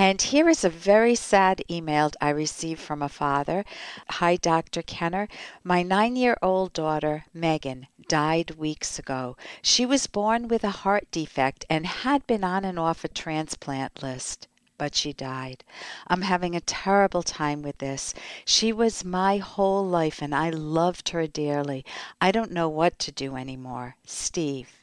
And here is a very sad email I received from a father. Hi, Dr. Kenner. My 9-year-old daughter, Megan, died weeks ago. She was born with a heart defect and had been on and off a transplant list. But she died. I'm having a terrible time with this. She was my whole life and I loved her dearly. I don't know what to do anymore. Steve.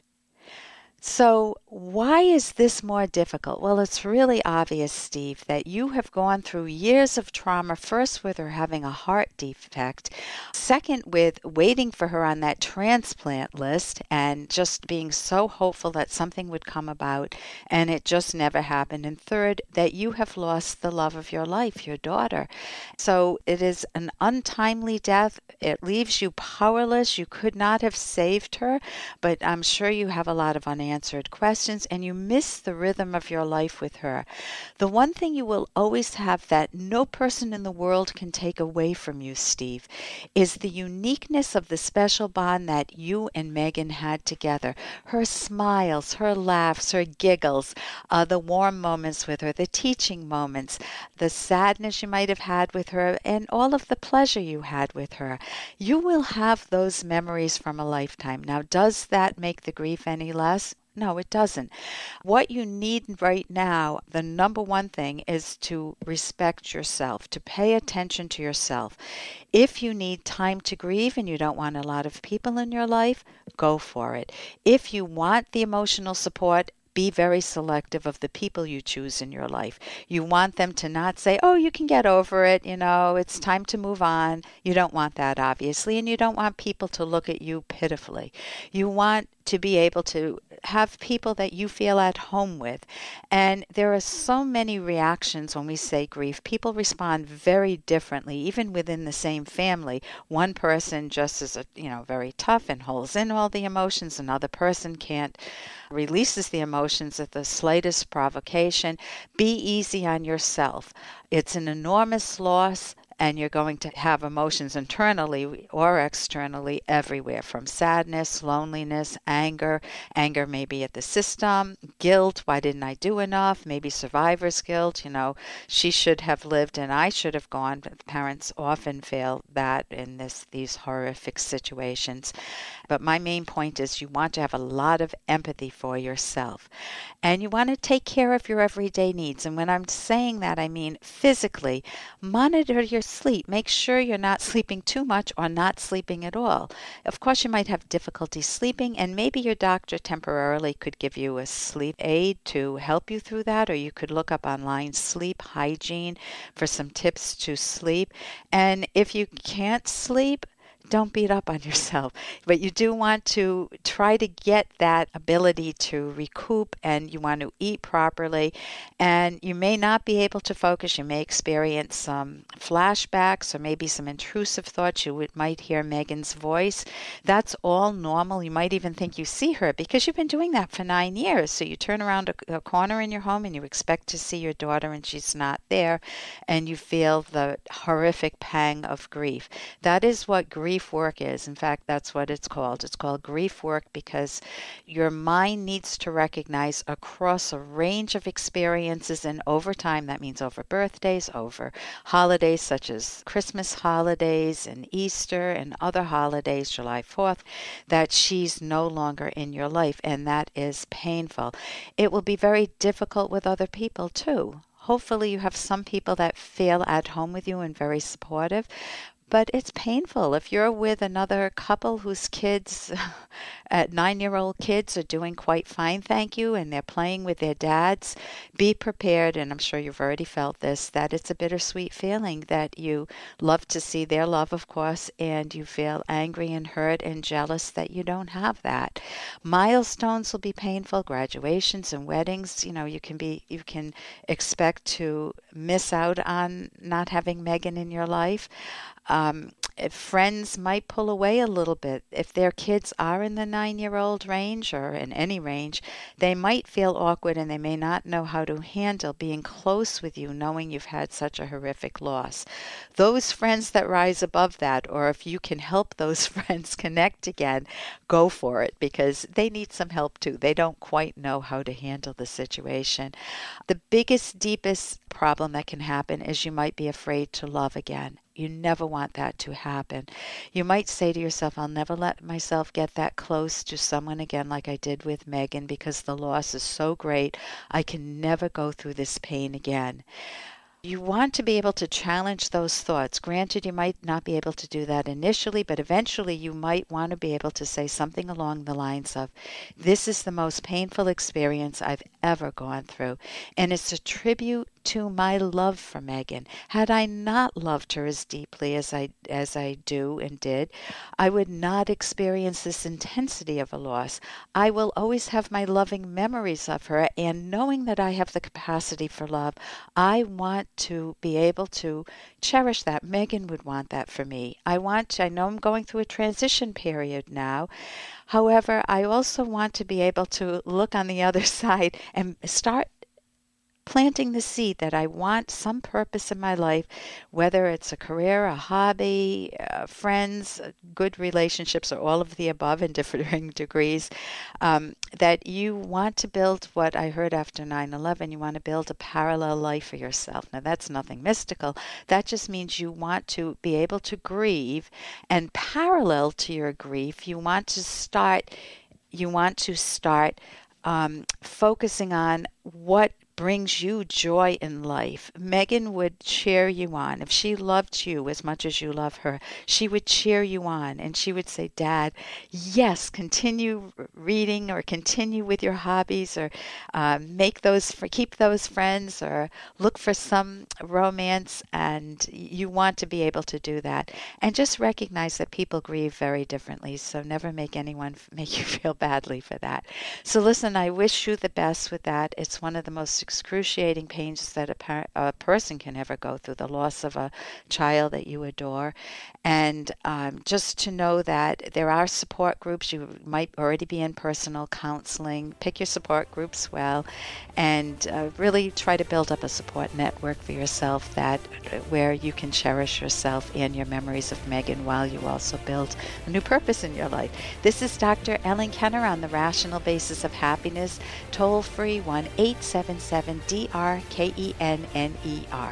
So, why is this more difficult? Well, it's really obvious, Steve, that you have gone through years of trauma, first with her having a heart defect, second with waiting for her on that transplant list and just being so hopeful that something would come about, and it just never happened, and third, that you have lost the love of your life, your daughter. So, it is an untimely death. It leaves you powerless. You could not have saved her, but I'm sure you have a lot of unanswered questions and you miss the rhythm of your life with her. The one thing you will always have that no person in the world can take away from you, Steve, is the uniqueness of the special bond that you and Megan had together. Her smiles, her laughs, her giggles, the warm moments with her, the teaching moments, the sadness you might have had with her, and all of the pleasure you had with her. You will have those memories from a lifetime. Now, does that make the grief any less? No, it doesn't. What you need right now, the number one thing, is to respect yourself, to pay attention to yourself. If you need time to grieve and you don't want a lot of people in your life, go for it. If you want the emotional support, be very selective of the people you choose in your life. You want them to not say, oh, you can get over it, it's time to move on. You don't want that, obviously, and you don't want people to look at you pitifully. You want to be able to have people that you feel at home with. And there are so many reactions when we say grief. People respond very differently, even within the same family. One person just is, very tough and holds in all the emotions. Another person can't, releases the emotions at the slightest provocation. Be easy on yourself. It's an enormous loss, and you're going to have emotions internally or externally everywhere, from sadness, loneliness, anger. Anger may be at the system, guilt, why didn't I do enough? Maybe survivor's guilt, she should have lived and I should have gone. Parents often feel that in these horrific situations. But my main point is you want to have a lot of empathy for yourself. And you want to take care of your everyday needs. And when I'm saying that, I mean physically. Monitor your sleep. Make sure you're not sleeping too much or not sleeping at all. Of course, you might have difficulty sleeping, and maybe your doctor temporarily could give you a sleep aid to help you through that, or you could look up online sleep hygiene for some tips to sleep. And if you can't sleep, don't beat up on yourself, but you do want to try to get that ability to recoup, and you want to eat properly, and you may not be able to focus. You may experience some flashbacks or maybe some intrusive thoughts. You might hear Megan's voice. That's all normal. You might even think you see her because you've been doing that for 9 years. So you turn around a corner in your home and you expect to see your daughter and she's not there, and you feel the horrific pang of grief. That is what grief work is. In fact, that's what it's called. It's called grief work because your mind needs to recognize across a range of experiences, and over time, that means over birthdays, over holidays such as Christmas holidays and Easter and other holidays, July 4th, that she's no longer in your life, and that is painful. It will be very difficult with other people too. Hopefully you have some people that feel at home with you and very supportive. But it's painful if you're with another couple whose kids, at 9-year-old kids, are doing quite fine, thank you, and they're playing with their dads. Be prepared, and I'm sure you've already felt this, that it's a bittersweet feeling that you love to see their love, of course, and you feel angry and hurt and jealous that you don't have that. Milestones will be painful, graduations and weddings. You can expect to miss out on not having Megan in your life. If friends might pull away a little bit. If their kids are in the 9-year-old range or in any range, they might feel awkward and they may not know how to handle being close with you, knowing you've had such a horrific loss. Those friends that rise above that, or if you can help those friends connect again, go for it because they need some help too. They don't quite know how to handle the situation. The biggest, deepest problem that can happen is you might be afraid to love again. You never want that to happen. You might say to yourself, I'll never let myself get that close to someone again like I did with Megan because the loss is so great. I can never go through this pain again. You want to be able to challenge those thoughts. Granted, you might not be able to do that initially, but eventually you might want to be able to say something along the lines of, this is the most painful experience I've ever gone through, and it's a tribute to my love for Megan. Had I not loved her as deeply as I do and did, I would not experience this intensity of a loss. I will always have my loving memories of her, and knowing that I have the capacity for love, I want to be able to cherish that. Megan would want that for me. I know I'm going through a transition period now. However, I also want to be able to look on the other side and start planting the seed that I want some purpose in my life, whether it's a career, a hobby, friends, good relationships, or all of the above in differing degrees, that you want to build what I heard after 9/11. You want to build a parallel life for yourself. Now, that's nothing mystical. That just means you want to be able to grieve, and parallel to your grief, you want to start focusing on what brings you joy in life. Megan would cheer you on. If she loved you as much as you love her, she would cheer you on, and she would say, Dad, yes, continue reading, or continue with your hobbies, or keep those friends, or look for some romance, and you want to be able to do that. And just recognize that people grieve very differently, so never make anyone make you feel badly for that. So listen, I wish you the best with that. It's one of the most excruciating pains that a person can ever go through, the loss of a child that you adore. And just to know that there are support groups. You might already be in personal counseling. Pick your support groups well, and really try to build up a support network for yourself where you can cherish yourself and your memories of Megan while you also build a new purpose in your life. This is Dr. Ellen Kenner on the Rational Basis of Happiness. Toll free 1-877-DRKENNER.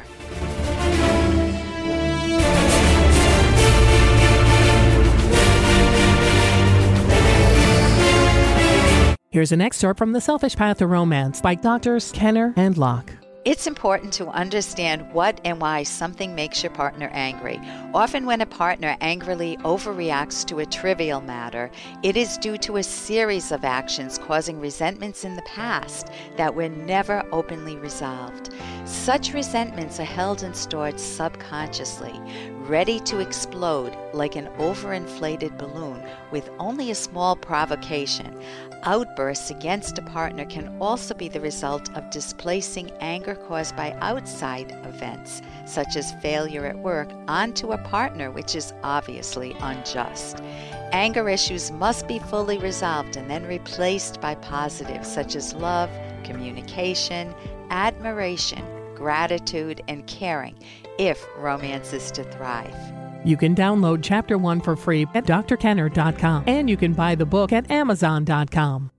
Here's an excerpt from The Selfish Path to Romance by Drs. Kenner and Locke. It's important to understand what and why something makes your partner angry. Often when a partner angrily overreacts to a trivial matter, it is due to a series of actions causing resentments in the past that were never openly resolved. Such resentments are held and stored subconsciously, ready to explode like an overinflated balloon with only a small provocation. Outbursts against a partner can also be the result of displacing anger caused by outside events, such as failure at work, onto a partner, which is obviously unjust. Anger issues must be fully resolved and then replaced by positives such as love, communication, admiration, gratitude, and caring, if romance is to thrive. You can download Chapter 1 for free at drkenner.com, and you can buy the book at amazon.com.